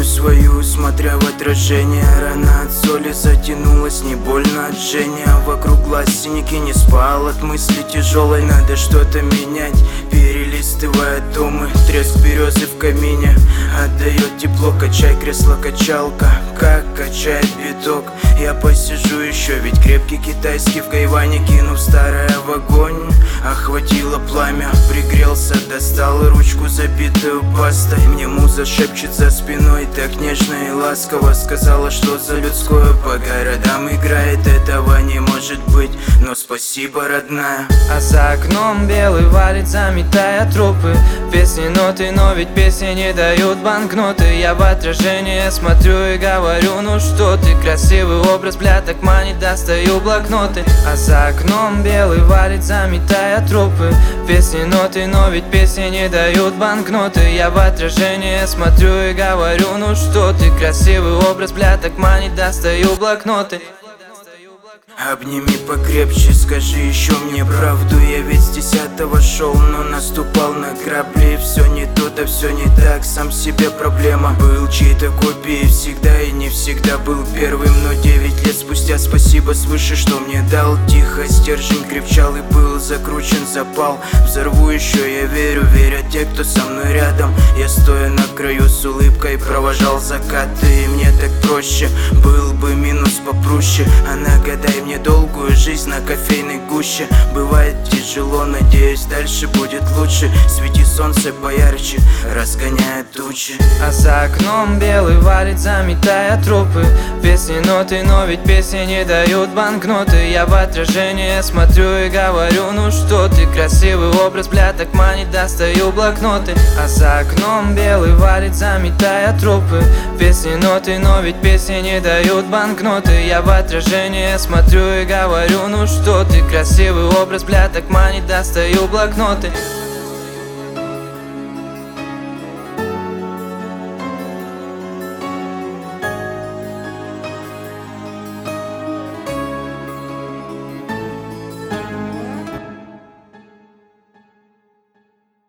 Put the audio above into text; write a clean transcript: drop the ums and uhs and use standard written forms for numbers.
свою, смотря в отражение. Рана от соли затянулась, не больно от жжения. Вокруг глаз синяки, не спал от мысли тяжелой. Надо что-то менять, перелистывая томы. Треск березы в камине отдает тепло. Качай кресло-качалка, как качает биток. Я посижу еще, ведь крепкий китайский в гайване. Кинув старое в огонь, охватило пламя. Пригрелся, достал ручку, забитую пастой. Мне муза шепчет за спиной, так нежно и ласково. Сказала, что за людское по городам играет. Этого не может быть, но спасибо, родная. А за окном белый валит, заметая трупы. Песни ноты, но ведь песни не дают банкноты. Я в отражение смотрю и говорю: ну что ты, красивый образ, бля, так манит, достаю блокноты. А за окном белый валит, заметая трупы. Песни ноты, но ведь песни не дают банкноты. Я в отражение смотрю и говорю: ну что ты, красивый образ, бля, так манит, достаю блокноты. Обними покрепче, скажи еще мне правду. Я ведь с 10-го шел, но наступал на грабли. Все не то, да все не так, сам себе проблема. Был чьей-то копией всегда и не всегда был первым. Но 9 лет спустя спасибо свыше, что мне дал. Тихо, стержень крепчал и был закручен запал. Взорву еще, я верю, верят те, кто со мной рядом. Я стоя на краю с улыбкой провожал закаты. И мне так проще, был бы минус попроще. А нагадай мне долгую жизнь на кофейной гуще. Бывает тяжело, надеюсь, дальше будет лучше. Свети солнце поярче, разгоняя тучи. А за окном белый валит, заметая трупы. Песни ноты, но ведь песни не дают банкноты. Я в отражение смотрю и говорю: ну что ты, красивый образ, бля, так манит, достаю блокноты. А за окном белый валит, заметая трупы. Песни ноты, но ведь песни не дают банкноты. Я в отражение смотрю и говорю: ну что ты, красивый образ, бля, так манит, достаю блокноты.